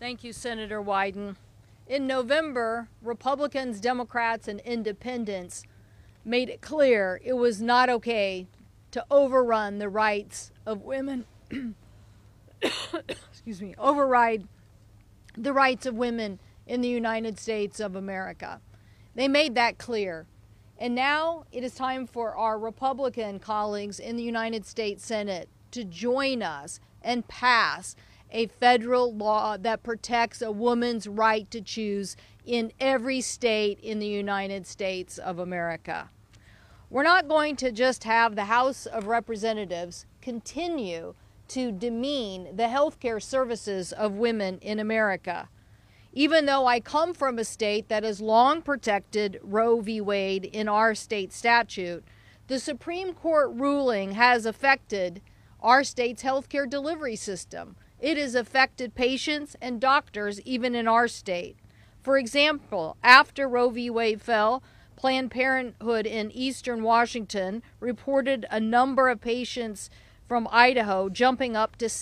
Thank you, Senator Wyden. In November, Republicans, Democrats, and Independents made it clear it was not okay to overrun the rights of women, override the rights of women in the United States of America. They made that clear. And now it is time for our Republican colleagues in the United States Senate to join us and pass a federal law that protects a woman's right to choose in every state in the United States of America. We're not going to just have the House of Representatives continue to demean the healthcare services of women in America. Even though I come from a state that has long protected Roe v. Wade in our state statute, the Supreme Court ruling has affected our state's healthcare delivery system. It has affected patients and doctors even in our state. For example, after Roe v. Wade fell, Planned Parenthood in eastern Washington reported a number of patients from Idaho jumping up to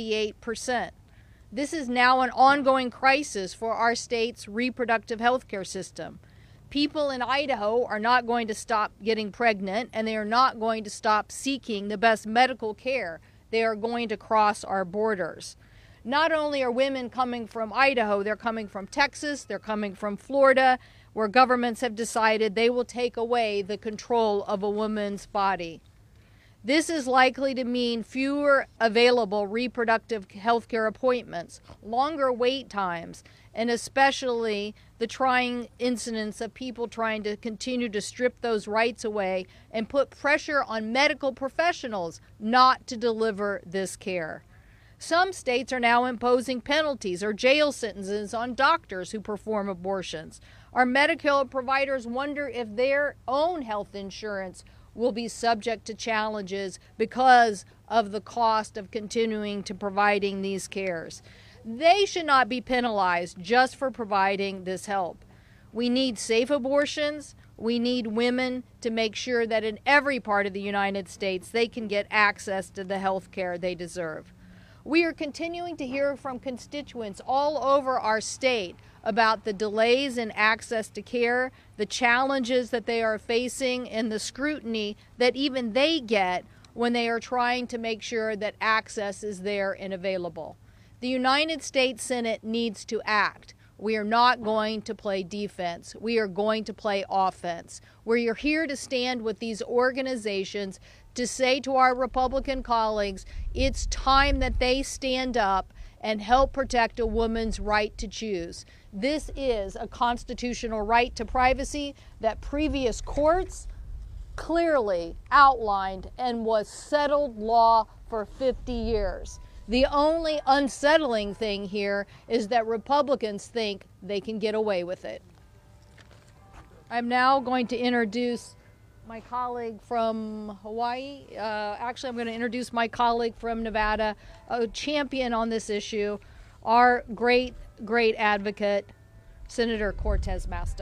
78%. This is now an ongoing crisis for our state's reproductive health care system. People in Idaho are not going to stop getting pregnant, and they are not going to stop seeking the best medical care. They are going to cross our borders. Not only are women coming from Idaho, they're coming from Texas, they're coming from Florida, where governments have decided they will take away the control of a woman's body. This is likely to mean fewer available reproductive health care appointments, longer wait times, and especially the trying incidents of people trying to continue to strip those rights away and put pressure on medical professionals not to deliver this care. Some states are now imposing penalties or jail sentences on doctors who perform abortions. Our medical providers wonder if their own health insurance will be subject to challenges because of the cost of continuing to providing these cares. They should not be penalized just for providing this help. We need safe abortions. We need women to make sure that in every part of the United States they can get access to the health care they deserve. We are continuing to hear from constituents all over our state about the delays in access to care, the challenges that they are facing, and the scrutiny that even they get when they are trying to make sure that access is there and available. The United States Senate needs to act. We are not going to play defense. We are going to play offense. We are here to stand with these organizations to say to our Republican colleagues, it's time that they stand up and help protect a woman's right to choose. This is a constitutional right to privacy that previous courts clearly outlined and was settled law for 50 years. The only unsettling thing here is that Republicans think they can get away with it. I'm now going to introduce my colleague from Hawaii. Actually, I'm going to introduce my colleague from Nevada, a champion on this issue, our great advocate, Senator Cortez Masto.